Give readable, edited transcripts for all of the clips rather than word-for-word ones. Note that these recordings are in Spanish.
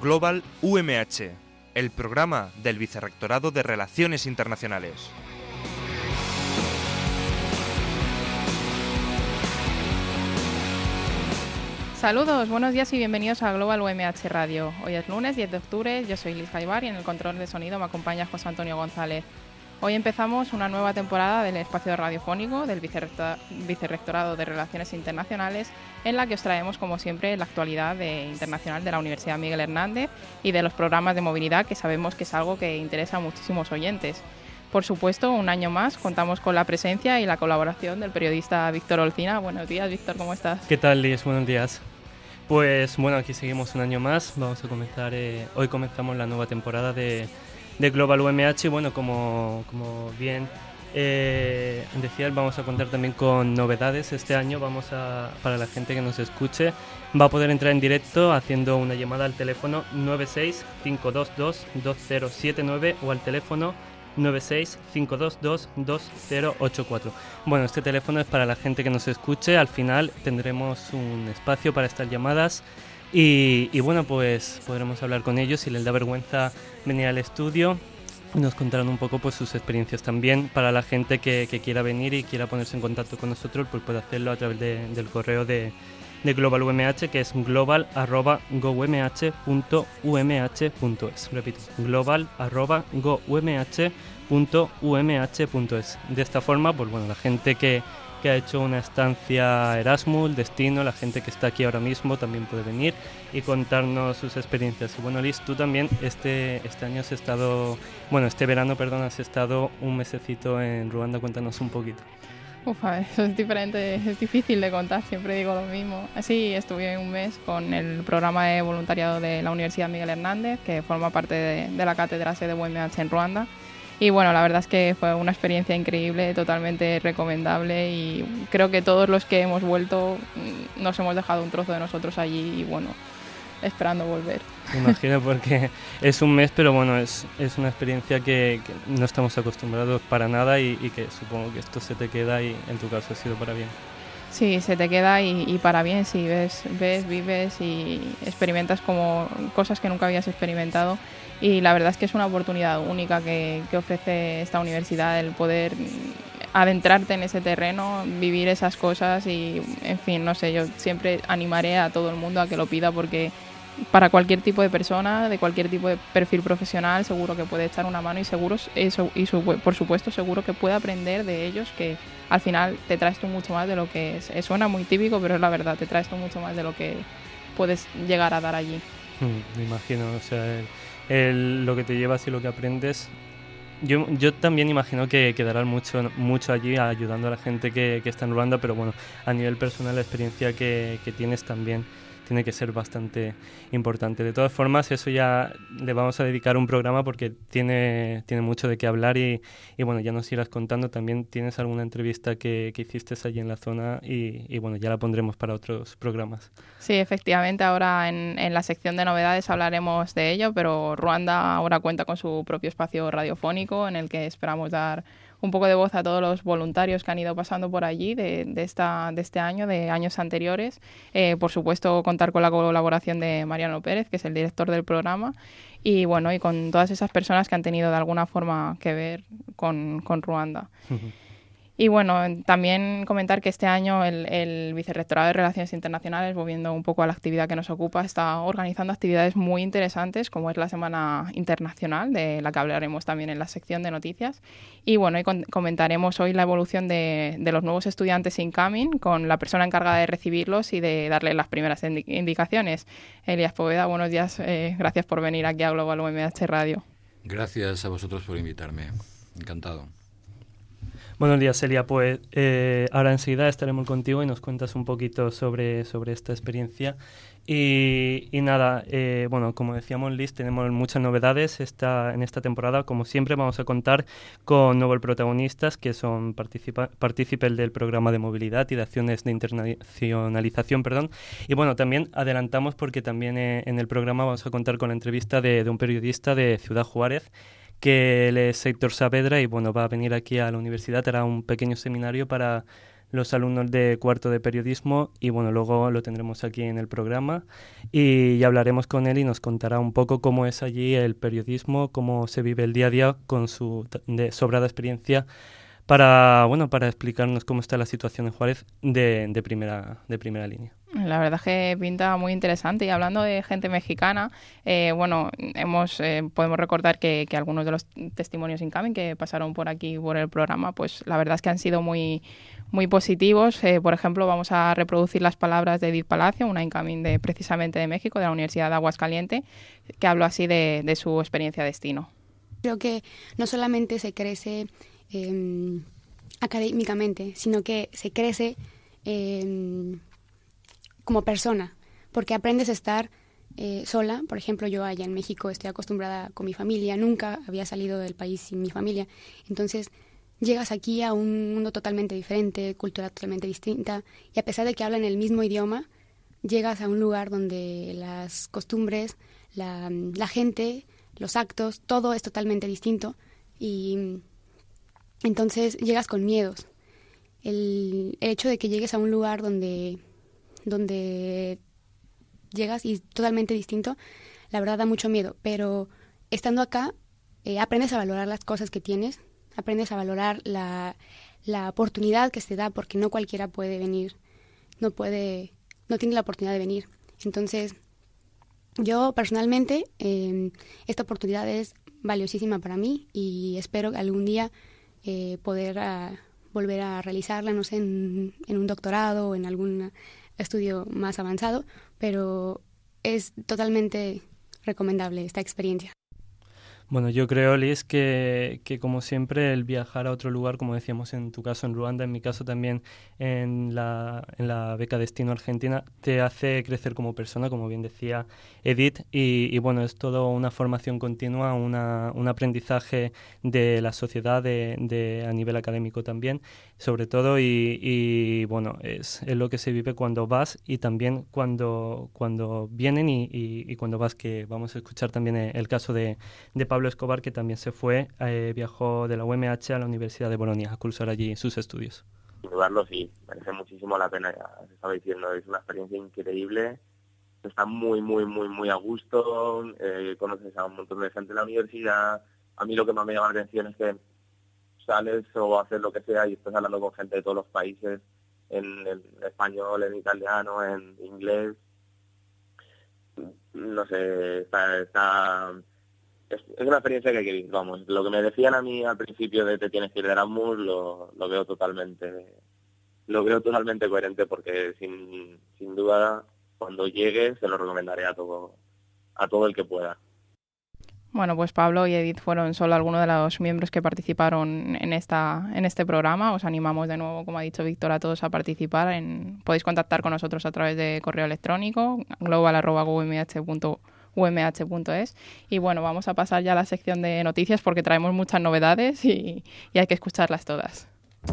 Global UMH, el programa del Vicerrectorado de Relaciones Internacionales. Saludos, buenos días y bienvenidos a Global UMH Radio. Hoy es lunes 10 de octubre, yo soy Liz Jaibar y en el control de sonido me acompaña José Antonio González. Hoy empezamos una nueva temporada del espacio radiofónico del Vicerrectorado de Relaciones Internacionales, en la que os traemos, como siempre, la actualidad internacional de la Universidad Miguel Hernández y de los programas de movilidad, que sabemos que es algo que interesa a muchísimos oyentes. Por supuesto, un año más contamos con la presencia y la colaboración del periodista Víctor Olcina. Buenos días, Víctor, ¿cómo estás? ¿Qué tal, Liz? Buenos días. Pues bueno, aquí seguimos un año más. Vamos a comenzar, hoy comenzamos la nueva temporada de Global UMH y bueno, como bien decía, vamos a contar también con novedades. Este año para la gente que nos escuche, va a poder entrar en directo haciendo una llamada al teléfono 96-522-2079 o al teléfono 96-522-2084. Bueno, este teléfono es para la gente que nos escuche. Al final tendremos un espacio para estas llamadas y bueno, pues podremos hablar con ellos. Si les da vergüenza venir al estudio, nos contarán un poco pues sus experiencias también. Para la gente que quiera venir y quiera ponerse en contacto con nosotros, pues puede hacerlo a través del correo de Global UMH, que es global@goumh.umh.es. Repito, global@goumh.umh.es. De esta forma, pues bueno, la gente que ha hecho una estancia Erasmus, destino, la gente que está aquí ahora mismo también puede venir y contarnos sus experiencias. Y bueno, Liz, tú también este año has estado, bueno, este verano, perdón, has estado un mesecito en Ruanda. Cuéntanos un poquito. Eso es diferente, es difícil de contar, siempre digo lo mismo. Sí, estuve un mes con el programa de voluntariado de la Universidad Miguel Hernández, que forma parte de la cátedra sede de UMH en Ruanda. Y bueno, la verdad es que fue una experiencia increíble, totalmente recomendable, y creo que todos los que hemos vuelto nos hemos dejado un trozo de nosotros allí y bueno, esperando volver. Me imagino, porque es un mes, pero bueno, es una experiencia que no estamos acostumbrados para nada y que supongo que esto se te queda y en tu caso ha sido para bien. Sí, se te queda y para bien, sí, ves, vives y experimentas como cosas que nunca habías experimentado. Y la verdad es que es una oportunidad única que ofrece esta universidad, el poder adentrarte en ese terreno, vivir esas cosas y, en fin, no sé, yo siempre animaré a todo el mundo a que lo pida, porque para cualquier tipo de persona, de cualquier tipo de perfil profesional, seguro que puede echar una mano y por supuesto seguro que puede aprender de ellos, que al final te traes tú mucho más de lo que es. Suena muy típico, pero es la verdad, te traes tú mucho más de lo que puedes llegar a dar allí. Me imagino, o sea, lo que te llevas y lo que aprendes. Yo también imagino que quedarás mucho allí ayudando a la gente que está en Ruanda, pero bueno, a nivel personal la experiencia que tienes también tiene que ser bastante importante. De todas formas, eso ya le vamos a dedicar un programa porque tiene mucho de qué hablar y bueno, ya nos irás contando. También tienes alguna entrevista que hiciste allí en la zona y bueno, ya la pondremos para otros programas. Sí, efectivamente, ahora en la sección de novedades hablaremos de ello, pero Ruanda ahora cuenta con su propio espacio radiofónico en el que esperamos dar un poco de voz a todos los voluntarios que han ido pasando por allí de este año, de años anteriores. Por supuesto, contar con la colaboración de Mariano Pérez, que es el director del programa, y bueno, y con todas esas personas que han tenido de alguna forma que ver con Ruanda. Y bueno, también comentar que este año el Vicerrectorado de Relaciones Internacionales, volviendo un poco a la actividad que nos ocupa, está organizando actividades muy interesantes, como es la Semana Internacional, de la que hablaremos también en la sección de noticias. Y bueno, y comentaremos hoy la evolución de los nuevos estudiantes incoming, con la persona encargada de recibirlos y de darles las primeras indicaciones. Elías Poveda, buenos días, gracias por venir aquí a Global UMH Radio. Gracias a vosotros por invitarme, encantado. Buenos días, Celia. Pues ahora enseguida estaremos contigo y nos cuentas un poquito sobre esta experiencia. Y nada, bueno, como decíamos, Liz, tenemos muchas novedades en esta temporada. Como siempre, vamos a contar con nuevos protagonistas que son partícipes del programa de movilidad y de acciones de internacionalización, Y bueno, también adelantamos porque también en el programa vamos a contar con la entrevista de un periodista de Ciudad Juárez, que él es Héctor Saavedra y bueno, va a venir aquí a la universidad, hará un pequeño seminario para los alumnos de cuarto de periodismo y bueno, luego lo tendremos aquí en el programa y hablaremos con él y nos contará un poco cómo es allí el periodismo, cómo se vive el día a día con su sobrada experiencia para explicarnos cómo está la situación en Juárez de primera línea. La verdad es que pinta muy interesante. Y hablando de gente mexicana, podemos recordar que algunos de los testimonios incoming que pasaron por aquí por el programa, pues la verdad es que han sido muy, muy positivos. Por ejemplo, vamos a reproducir las palabras de Edith Palacio, una incoming precisamente de México, de la Universidad de Aguascalientes, que habló así de su experiencia destino. Creo que no solamente se crece académicamente, sino que se crece como persona, porque aprendes a estar sola. Por ejemplo, yo allá en México estoy acostumbrada con mi familia, nunca había salido del país sin mi familia, entonces llegas aquí a un mundo totalmente diferente, cultura totalmente distinta, y a pesar de que hablan el mismo idioma, llegas a un lugar donde las costumbres, la gente, los actos, todo es totalmente distinto, y entonces llegas con miedos. El hecho de que llegues a un lugar donde llegas y totalmente distinto, la verdad da mucho miedo, pero estando acá aprendes a valorar las cosas que tienes, aprendes a valorar la oportunidad que se da, porque no cualquiera puede venir, no tiene la oportunidad de venir. Entonces, yo personalmente, esta oportunidad es valiosísima para mí y espero algún día poder volver a realizarla, no sé, en un doctorado o en algún estudio más avanzado, pero es totalmente recomendable esta experiencia. Bueno, yo creo, Liz, que como siempre el viajar a otro lugar, como decíamos en tu caso en Ruanda, en mi caso también en la beca Destino Argentina, te hace crecer como persona, como bien decía Edith, y bueno, es toda una formación continua, un aprendizaje de la sociedad a nivel académico también, sobre todo, y bueno, es lo que se vive cuando vas y también cuando vienen y cuando vas, que vamos a escuchar también el caso de Pablo Escobar, que también se fue, viajó de la UMH a la Universidad de Bolonia a cursar allí sus estudios. Sin dudarlo, sí, merece muchísimo la pena, ya se estaba diciendo, es una experiencia increíble, está muy, muy, muy, muy a gusto, conoces a un montón de gente en la universidad. A mí lo que más me llama la atención es que sales o haces lo que sea y estás hablando con gente de todos los países, en español, en italiano, en inglés, no sé, es una experiencia que hay que vivir, vamos. Lo que me decían a mí al principio de te tienes que ir de Erasmus, lo veo totalmente coherente, porque sin duda cuando llegue se lo recomendaré a todo el que pueda. Bueno, pues Pablo y Edith fueron solo algunos de los miembros que participaron en este programa. Os animamos de nuevo, como ha dicho Víctor, a todos a participar. Podéis contactar con nosotros a través de correo electrónico global@umh.es. Y bueno, vamos a pasar ya a la sección de noticias porque traemos muchas novedades y hay que escucharlas todas.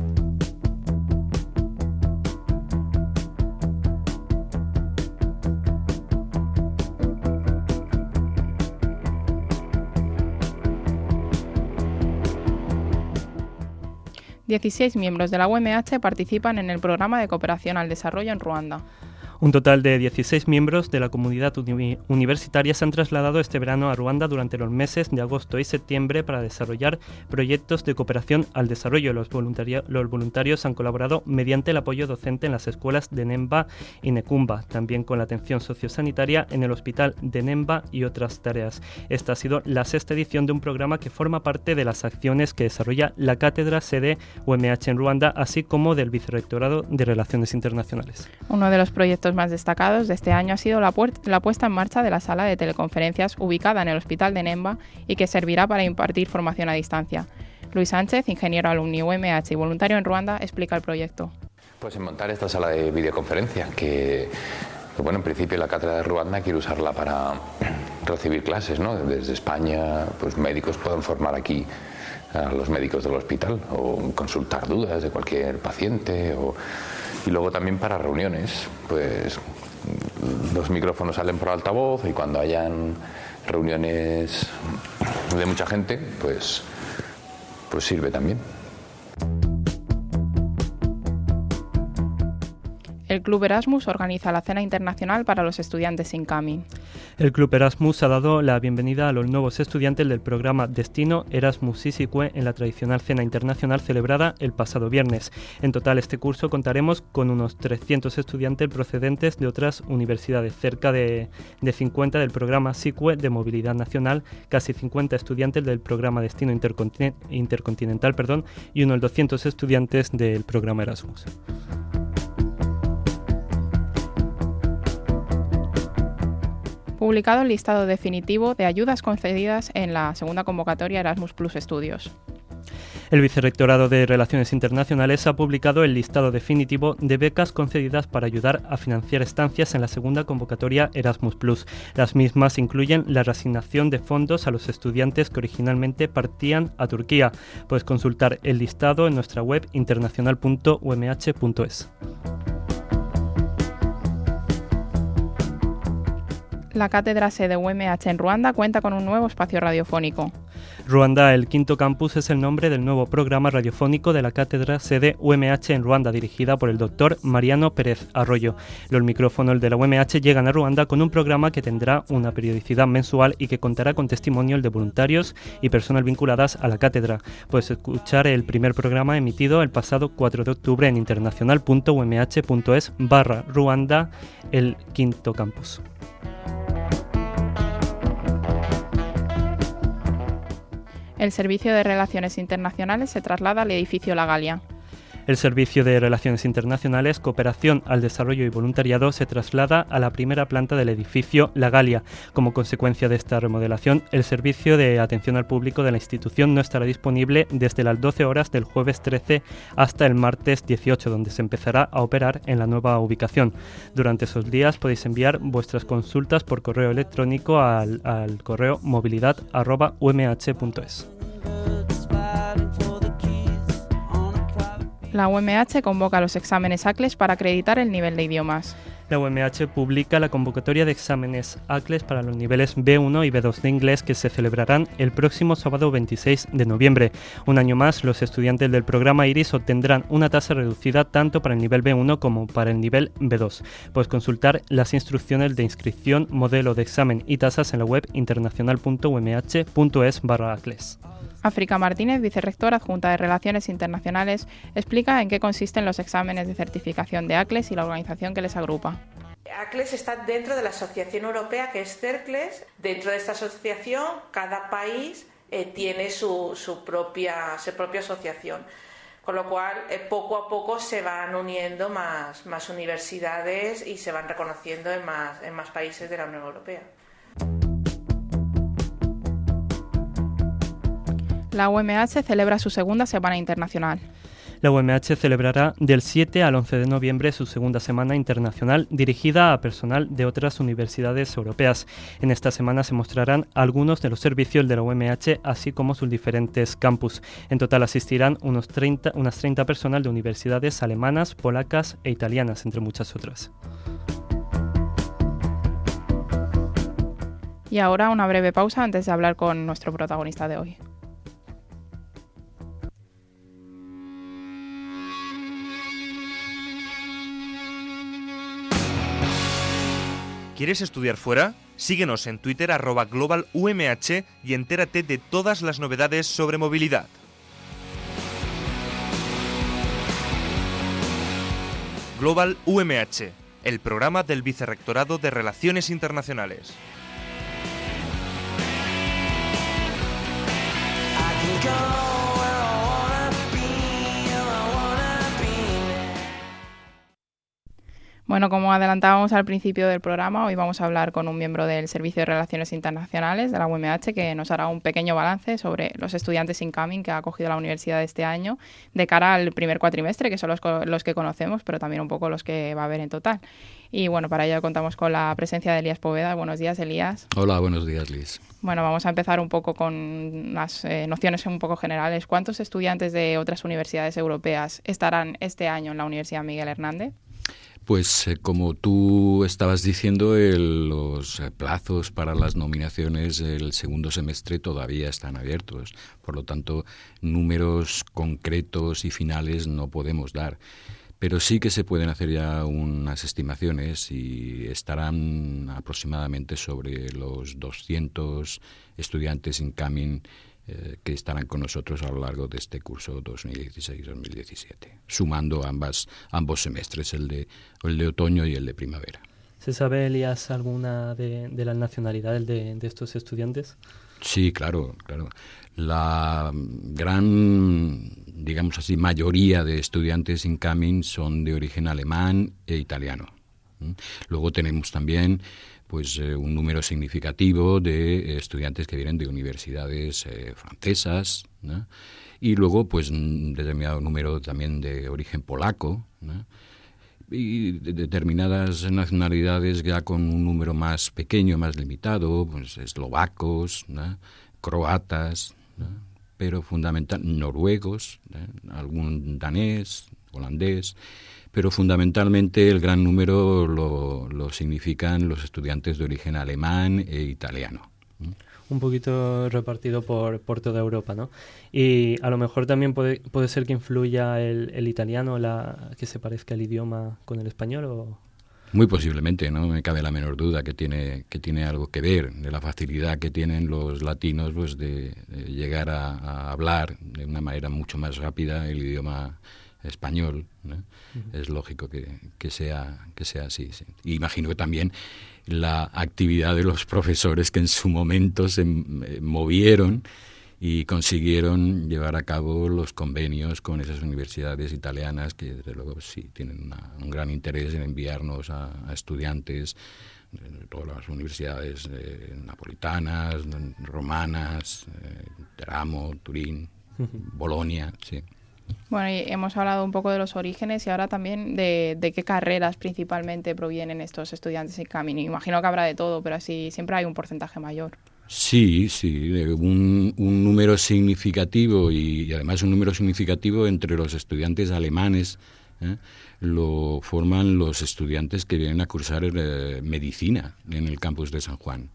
...16 miembros de la UMH participan en el programa de cooperación al desarrollo en Ruanda. Un total de 16 miembros de la comunidad universitaria se han trasladado este verano a Ruanda durante los meses de agosto y septiembre para desarrollar proyectos de cooperación al desarrollo. Los voluntarios han colaborado mediante el apoyo docente en las escuelas de Nemba y Necumba, también con la atención sociosanitaria en el hospital de Nemba y otras tareas. Esta ha sido la 6ª edición de un programa que forma parte de las acciones que desarrolla la cátedra sede UMH en Ruanda, así como del Vicerrectorado de Relaciones Internacionales. Uno de los proyectos más destacados de este año ha sido la puesta en marcha de la sala de teleconferencias ubicada en el Hospital de Nemba y que servirá para impartir formación a distancia. Luis Sánchez, ingeniero alumni UMH y voluntario en Ruanda, explica el proyecto. Pues en montar esta sala de videoconferencia que bueno, en principio la cátedra de Ruanda quiere usarla para recibir clases, ¿no? Desde España, pues médicos pueden formar aquí a los médicos del hospital o consultar dudas de cualquier paciente y luego también para reuniones, pues los micrófonos salen por altavoz y cuando hayan reuniones de mucha gente, pues El Club Erasmus organiza la Cena Internacional para los estudiantes incoming. El Club Erasmus ha dado la bienvenida a los nuevos estudiantes del programa Destino Erasmus SISICUE en la tradicional Cena Internacional celebrada el pasado viernes. En total, este curso contaremos con unos 300 estudiantes procedentes de otras universidades, cerca de 50 del programa SICUE de Movilidad Nacional, casi 50 estudiantes del programa Destino Intercontinental, y unos 200 estudiantes del programa Erasmus. Publicado el listado definitivo de ayudas concedidas en la segunda convocatoria Erasmus Plus Estudios. El Vicerrectorado de Relaciones Internacionales ha publicado el listado definitivo de becas concedidas para ayudar a financiar estancias en la segunda convocatoria Erasmus Plus. Las mismas incluyen la reasignación de fondos a los estudiantes que originalmente partían a Turquía. Puedes consultar el listado en nuestra web internacional.umh.es. La cátedra sede UMH en Ruanda cuenta con un nuevo espacio radiofónico. Ruanda, el quinto campus, es el nombre del nuevo programa radiofónico de la cátedra sede UMH en Ruanda, dirigida por el doctor Mariano Pérez Arroyo. Los micrófonos de la UMH llegan a Ruanda con un programa que tendrá una periodicidad mensual y que contará con testimonios de voluntarios y personas vinculadas a la cátedra. Puedes escuchar el primer programa emitido el pasado 4 de octubre en internacional.umh.es/Ruanda, el quinto campus. El Servicio de Relaciones Internacionales se traslada al edificio La Galia. El Servicio de Relaciones Internacionales, Cooperación al Desarrollo y Voluntariado se traslada a la primera planta del edificio La Galia. Como consecuencia de esta remodelación, el servicio de atención al público de la institución no estará disponible desde las 12 horas del jueves 13 hasta el martes 18, donde se empezará a operar en la nueva ubicación. Durante esos días podéis enviar vuestras consultas por correo electrónico al correo movilidad@umh.es. La UMH convoca los exámenes ACLES para acreditar el nivel de idiomas. La UMH publica la convocatoria de exámenes ACLES para los niveles B1 y B2 de inglés que se celebrarán el próximo sábado 26 de noviembre. Un año más, los estudiantes del programa IRIS obtendrán una tasa reducida tanto para el nivel B1 como para el nivel B2. Puedes consultar las instrucciones de inscripción, modelo de examen y tasas en la web internacional.umh.es/ACLES. África Martínez, vicerrectora adjunta de Relaciones Internacionales, explica en qué consisten los exámenes de certificación de ACLES y la organización que les agrupa. ACLES está dentro de la Asociación Europea, que es CERCLES. Dentro de esta asociación, cada país tiene su propia asociación. Con lo cual, poco a poco se van uniendo más universidades y se van reconociendo en más países de la Unión Europea. La UMH celebra su segunda Semana Internacional. La UMH celebrará del 7 al 11 de noviembre su segunda Semana Internacional dirigida a personal de otras universidades europeas. En esta semana se mostrarán algunos de los servicios de la UMH, así como sus diferentes campus. En total asistirán unas 30 personas de universidades alemanas, polacas e italianas, entre muchas otras. Y ahora una breve pausa antes de hablar con nuestro protagonista de hoy. ¿Quieres estudiar fuera? Síguenos en Twitter @globalumh y entérate de todas las novedades sobre movilidad. Global UMH, el programa del Vicerrectorado de Relaciones Internacionales. Bueno, como adelantábamos al principio del programa, hoy vamos a hablar con un miembro del Servicio de Relaciones Internacionales de la UMH que nos hará un pequeño balance sobre los estudiantes incoming que ha acogido la universidad este año de cara al primer cuatrimestre, que son los que conocemos, pero también un poco los que va a haber en total. Y bueno, para ello contamos con la presencia de Elías Poveda. Buenos días, Elías. Hola, buenos días, Liz. Bueno, vamos a empezar un poco con las nociones un poco generales. ¿Cuántos estudiantes de otras universidades europeas estarán este año en la Universidad Miguel Hernández? Pues como tú estabas diciendo, los plazos para las nominaciones del segundo semestre todavía están abiertos. Por lo tanto, números concretos y finales no podemos dar. pero sí que se pueden hacer ya unas estimaciones y estarán aproximadamente sobre los 200 estudiantes incoming que estarán con nosotros a lo largo de este curso 2016-2017, sumando ambos semestres, el de otoño y el de primavera. ¿Se sabe, Elías, alguna de las nacionalidades de estos estudiantes? Sí, claro. La gran, digamos así, mayoría de estudiantes incoming son de origen alemán e italiano. Luego tenemos también pues un número significativo de estudiantes que vienen de universidades francesas, ¿no? Y luego pues un determinado número también de origen polaco, ¿no? Y de determinadas nacionalidades ya con un número más pequeño, más limitado, pues eslovacos, ¿no? Croatas, ¿no? Pero fundamental, noruegos, ¿no? Algún danés, holandés, pero fundamentalmente el gran número lo significan los estudiantes de origen alemán e italiano. Un poquito repartido por toda Europa, ¿no? Y a lo mejor también puede ser que influya el italiano, que se parezca el idioma con el español, ¿o? Muy posiblemente, no me cabe la menor duda que tiene algo que ver, de la facilidad que tienen los latinos pues de llegar a hablar de una manera mucho más rápida el idioma español, ¿no? Uh-huh. Es lógico que sea así, sí. Y imagino que también la actividad de los profesores que en su momento se movieron y consiguieron llevar a cabo los convenios con esas universidades italianas que desde luego sí tienen un gran interés en enviarnos a estudiantes de todas las universidades napolitanas, romanas, Teramo, Turín, Bolonia, sí. Bueno, y hemos hablado un poco de los orígenes y ahora también de qué carreras principalmente provienen estos estudiantes incoming. Imagino que habrá de todo, pero así siempre hay un porcentaje mayor. Sí, un número significativo y además un número significativo entre los estudiantes alemanes, lo forman los estudiantes que vienen a cursar medicina en el campus de San Juan.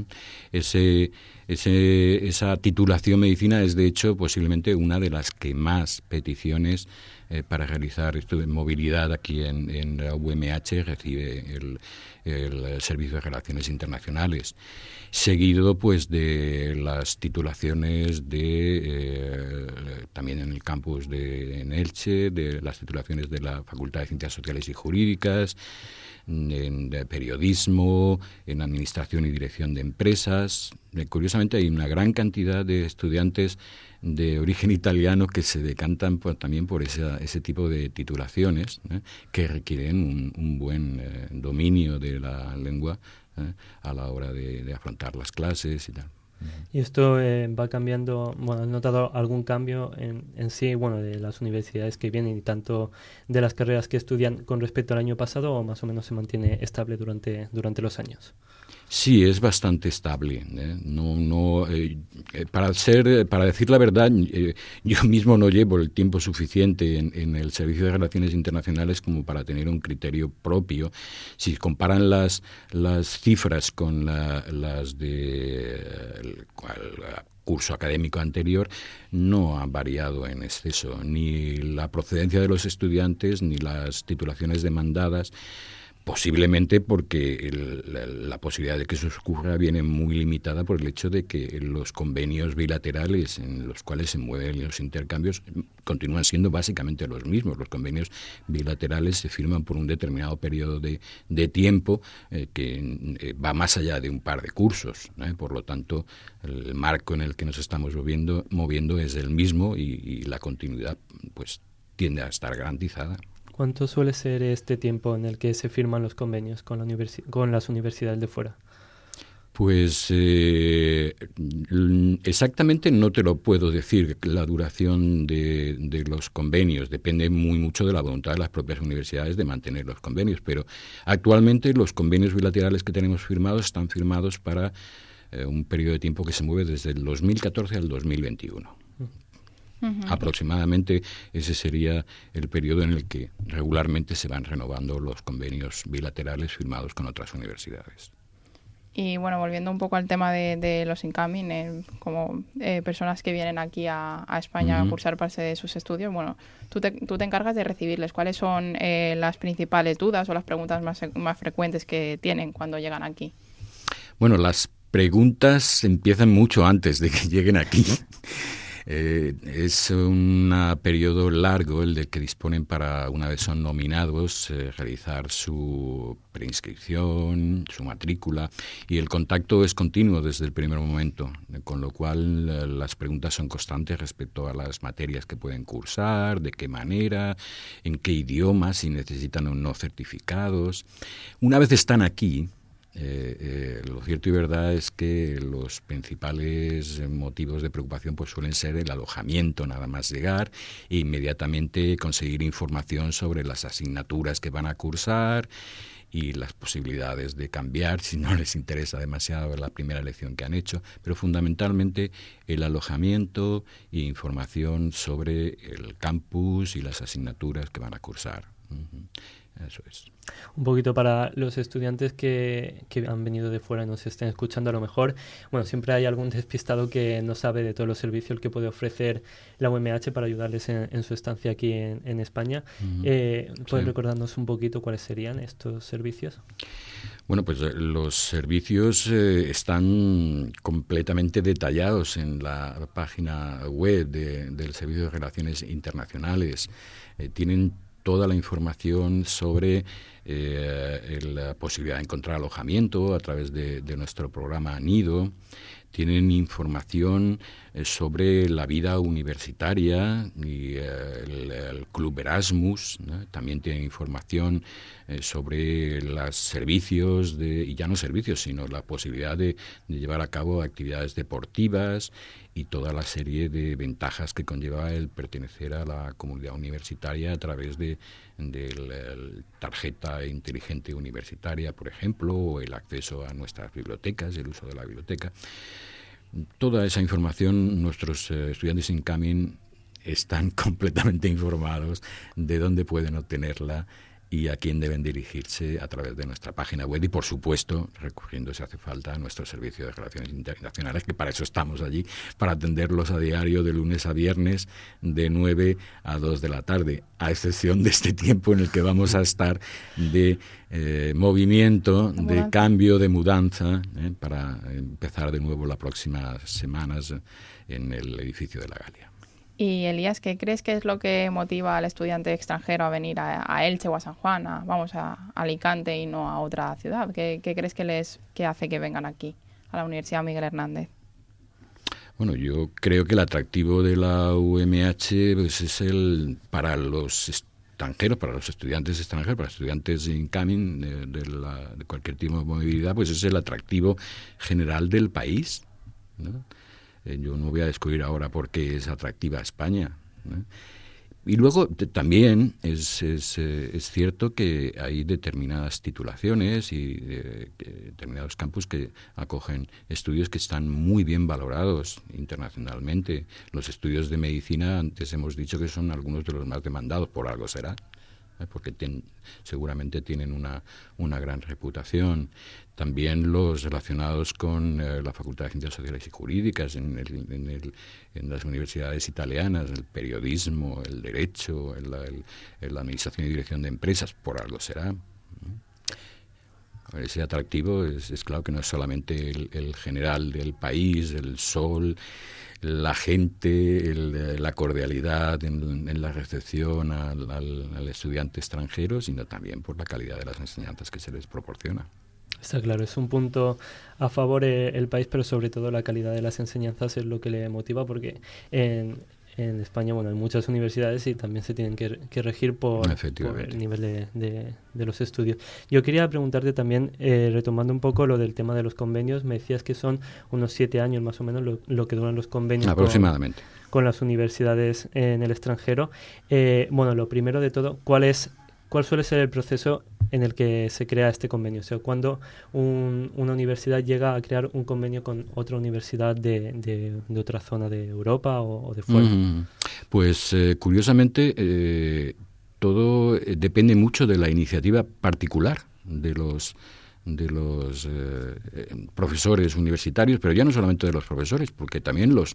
Esa titulación medicina es de hecho posiblemente una de las que más peticiones para realizar esto de movilidad aquí en la UMH recibe el Servicio de Relaciones Internacionales, seguido pues de las titulaciones también en el campus en Elche, de las titulaciones de la Facultad de Ciencias Sociales y Jurídicas, en periodismo, en administración y dirección de empresas. Curiosamente hay una gran cantidad de estudiantes de origen italiano que se decantan también por ese tipo de titulaciones, que requieren un buen dominio de la lengua a la hora de afrontar las clases y tal. Y esto va cambiando, ¿has notado algún cambio en sí, de las universidades que vienen y tanto de las carreras que estudian con respecto al año pasado, o más o menos se mantiene estable durante los años? Sí, es bastante estable. Para decir la verdad, yo mismo no llevo el tiempo suficiente en el Servicio de Relaciones Internacionales como para tener un criterio propio. Si comparan las cifras con las del curso académico anterior, no ha variado en exceso ni la procedencia de los estudiantes ni las titulaciones demandadas. Posiblemente porque la posibilidad de que eso ocurra viene muy limitada por el hecho de que los convenios bilaterales en los cuales se mueven los intercambios continúan siendo básicamente los mismos. Los convenios bilaterales se firman por un determinado periodo de tiempo que va más allá de un par de cursos, ¿no? Por lo tanto, el marco en el que nos estamos moviendo es el mismo y la continuidad pues tiende a estar garantizada. ¿Cuánto suele ser este tiempo en el que se firman los convenios con las universidades de fuera? Pues exactamente no te lo puedo decir. La duración de los convenios depende mucho de la voluntad de las propias universidades de mantener los convenios, pero actualmente los convenios bilaterales que tenemos firmados están firmados para un periodo de tiempo que se mueve desde el 2014 al 2021. Uh-huh. Aproximadamente ese sería el periodo en el que regularmente se van renovando los convenios bilaterales firmados con otras universidades. Y bueno, volviendo un poco al tema de los incoming, como personas que vienen aquí a España a cursar parte de sus estudios, bueno, tú te encargas de recibirles. ¿Cuáles son las principales dudas o las preguntas más frecuentes que tienen cuando llegan aquí? Bueno, las preguntas empiezan mucho antes de que lleguen aquí. Es un periodo largo el del que disponen para, una vez son nominados, realizar su preinscripción, su matrícula, y el contacto es continuo desde el primer momento, con lo cual las preguntas son constantes respecto a las materias que pueden cursar, de qué manera, en qué idioma, si necesitan o no certificados. Una vez están aquí, lo cierto y verdad es que los principales motivos de preocupación pues suelen ser el alojamiento nada más llegar e inmediatamente conseguir información sobre las asignaturas que van a cursar y las posibilidades de cambiar si no les interesa demasiado la primera elección que han hecho, pero fundamentalmente el alojamiento e información sobre el campus y las asignaturas que van a cursar. Eso es. Un poquito para los estudiantes que han venido de fuera y nos estén escuchando, a lo mejor, bueno, siempre hay algún despistado que no sabe de todos los servicios que puede ofrecer la UMH para ayudarles en su estancia aquí en España. ¿Pueden recordarnos un poquito cuáles serían estos servicios? Bueno, pues los servicios están completamente detallados en la página web del Servicio de Relaciones Internacionales. Tienen toda la información sobre la posibilidad de encontrar alojamiento a través de nuestro programa Nido. Tienen información sobre la vida universitaria y el Club Erasmus, ¿no? También tienen información sobre los servicios, y ya no servicios, sino la posibilidad de llevar a cabo actividades deportivas y toda la serie de ventajas que conlleva el pertenecer a la comunidad universitaria a través de la tarjeta inteligente universitaria, por ejemplo, o el acceso a nuestras bibliotecas, el uso de la biblioteca. Toda esa información, nuestros estudiantes incoming están completamente informados de dónde pueden obtenerla y a quién deben dirigirse a través de nuestra página web y, por supuesto, recurriendo, si hace falta, a nuestro Servicio de Relaciones Internacionales, que para eso estamos allí, para atenderlos a diario de lunes a viernes de 9 a 2 de la tarde, a excepción de este tiempo en el que vamos a estar de movimiento, de cambio, de mudanza, para empezar de nuevo las próximas semanas en el edificio de la Galia. Y Elías, ¿qué crees que es lo que motiva al estudiante extranjero a venir a Elche o a San Juan, a Alicante y no a otra ciudad? ¿Qué crees que hace que vengan aquí, a la Universidad Miguel Hernández? Bueno, yo creo que el atractivo de la UMH pues, es para los extranjeros, para los estudiantes extranjeros, para los estudiantes incoming de cualquier tipo de movilidad, pues es el atractivo general del país, ¿no? Yo no voy a descubrir ahora por qué es atractiva España, ¿no? Y luego también es cierto que hay determinadas titulaciones y determinados campus que acogen estudios que están muy bien valorados internacionalmente. Los estudios de medicina, antes hemos dicho que son algunos de los más demandados, por algo será, porque seguramente tienen una gran reputación. También los relacionados con la Facultad de Ciencias Sociales y Jurídicas en las universidades italianas, el periodismo, el derecho, la administración y dirección de empresas, por algo será. Ese atractivo es claro que no es solamente el general del país, el sol, la gente, la cordialidad en la recepción al estudiante extranjero, sino también por la calidad de las enseñanzas que se les proporciona. Está claro, es un punto a favor el país, pero sobre todo la calidad de las enseñanzas es lo que le motiva, porque en España, bueno, hay muchas universidades y también se tienen que regir por el nivel de los estudios. Yo quería preguntarte también, retomando un poco lo del tema de los convenios, me decías que son unos 7 años más o menos lo que duran los convenios aproximadamente con las universidades en el extranjero. Bueno, lo primero de todo, ¿cuál suele ser el proceso en el que se crea este convenio? O sea, cuando una universidad llega a crear un convenio con otra universidad de otra zona de Europa o de fuera. Pues curiosamente todo depende mucho de la iniciativa particular de los profesores universitarios, pero ya no solamente de los profesores, porque también los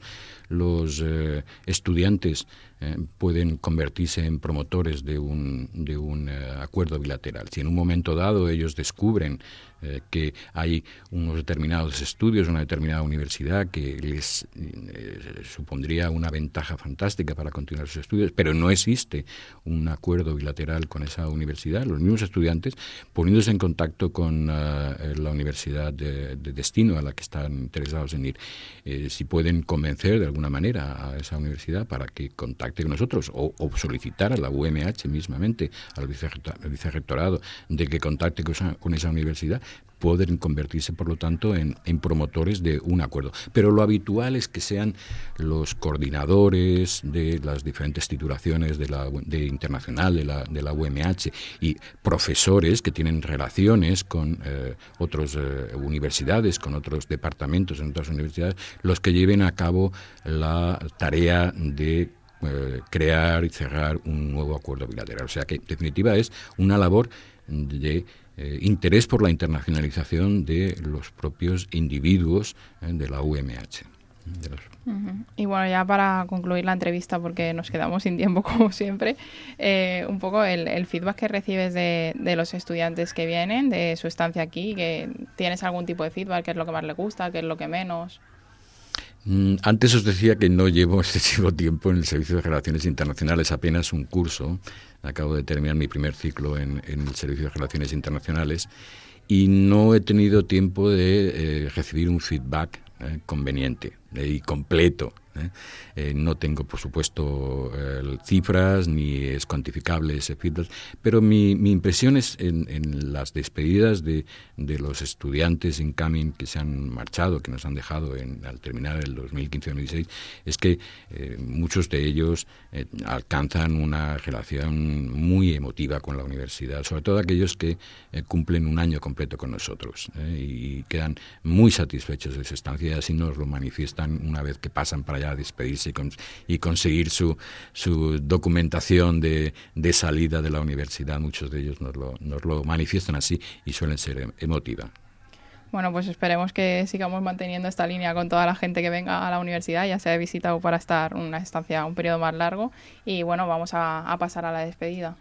estudiantes pueden convertirse en promotores de un acuerdo bilateral. Si en un momento dado ellos descubren que hay unos determinados estudios, una determinada universidad que les supondría una ventaja fantástica para continuar sus estudios, pero no existe un acuerdo bilateral con esa universidad, los mismos estudiantes, poniéndose en contacto con la universidad de destino a la que están interesados en ir, si pueden convencer de alguna manera a esa universidad para que contacte con nosotros, o solicitar a la UMH mismamente, al vicerrectorado, de que contacte con esa universidad, pueden convertirse, por lo tanto, en promotores de un acuerdo. Pero lo habitual es que sean los coordinadores de las diferentes titulaciones de internacional de la UMH y profesores que tienen relaciones con otras universidades, con otros departamentos en otras universidades, los que lleven a cabo la tarea de crear y cerrar un nuevo acuerdo bilateral. O sea que, en definitiva, es una labor de interés por la internacionalización de los propios individuos de la UMH. Y bueno, ya para concluir la entrevista, porque nos quedamos sin tiempo como siempre, un poco el feedback que recibes de los estudiantes que vienen, de su estancia aquí, que ¿tienes algún tipo de feedback? ¿Qué es lo que más les gusta? ¿Qué es lo que menos? Antes os decía que no llevo excesivo tiempo en el Servicio de Relaciones Internacionales, apenas un curso. Acabo de terminar mi primer ciclo en el Servicio de Relaciones Internacionales y no he tenido tiempo de recibir un feedback conveniente y completo. No tengo, por supuesto, cifras ni es cuantificable ese feedback, pero mi impresión es en las despedidas de los estudiantes incoming que se han marchado, que nos han dejado al terminar el 2015-2016, es que muchos de ellos alcanzan una relación muy emotiva con la universidad, sobre todo aquellos que cumplen un año completo con nosotros y quedan muy satisfechos de su estancia, y así nos lo manifiestan una vez que pasan para allá a despedirse y conseguir su documentación de salida de la universidad. Muchos de ellos nos lo manifiestan así y suelen ser emotiva. Bueno, pues esperemos que sigamos manteniendo esta línea con toda la gente que venga a la universidad, ya sea de visita o para estar una estancia un periodo más largo. Y bueno, vamos a pasar a la despedida.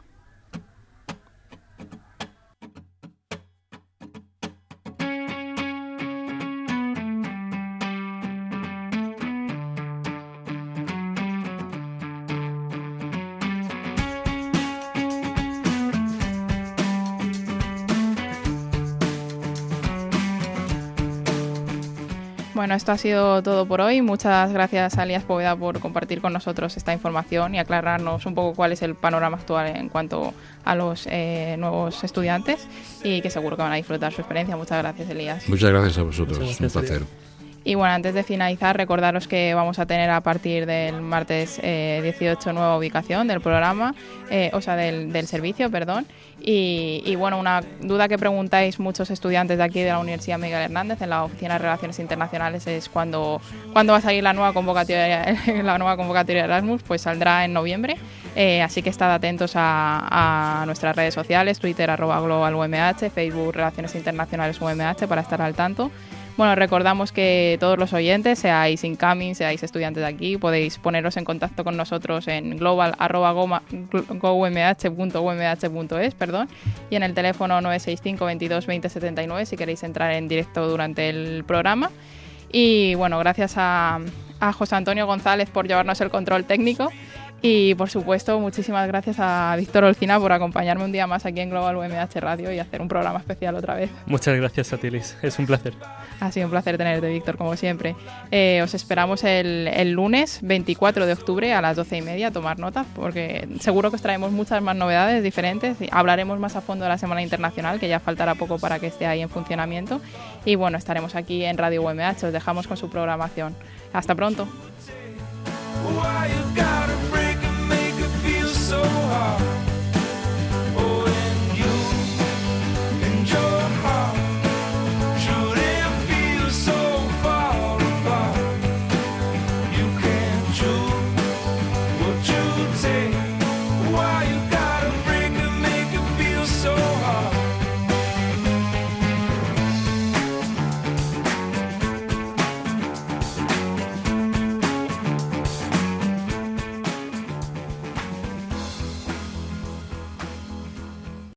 Bueno, esto ha sido todo por hoy. Muchas gracias a Elías Poveda por compartir con nosotros esta información y aclararnos un poco cuál es el panorama actual en cuanto a los nuevos estudiantes, y que seguro que van a disfrutar su experiencia. Muchas gracias, Elías. Muchas gracias a vosotros, un placer. Y bueno, antes de finalizar, recordaros que vamos a tener a partir del martes 18 nueva ubicación del programa, del servicio, perdón. Y bueno, una duda que preguntáis muchos estudiantes de aquí de la Universidad Miguel Hernández en la Oficina de Relaciones Internacionales es cuándo va a salir la nueva convocatoria de Erasmus. Pues saldrá en noviembre, así que estad atentos a nuestras redes sociales, Twitter @globalumh, Facebook Relaciones Internacionales UMH, para estar al tanto. Bueno, recordamos que todos los oyentes, seáis incoming, seáis estudiantes de aquí, podéis poneros en contacto con nosotros en global@goumh.umh.es, y en el teléfono 965 22 20 79 si queréis entrar en directo durante el programa. Y bueno, gracias a José Antonio González por llevarnos el control técnico. Y, por supuesto, muchísimas gracias a Víctor Olcina por acompañarme un día más aquí en Global UMH Radio y hacer un programa especial otra vez. Muchas gracias a ti, Liz. Es un placer. Ha sido un placer tenerte, Víctor, como siempre. Os esperamos el lunes 24 de octubre a las 12:30 a tomar nota, porque seguro que os traemos muchas más novedades diferentes. Hablaremos más a fondo de la Semana Internacional, que ya faltará poco para que esté ahí en funcionamiento. Y bueno, estaremos aquí en Radio UMH. Os dejamos con su programación. Hasta pronto. So hard.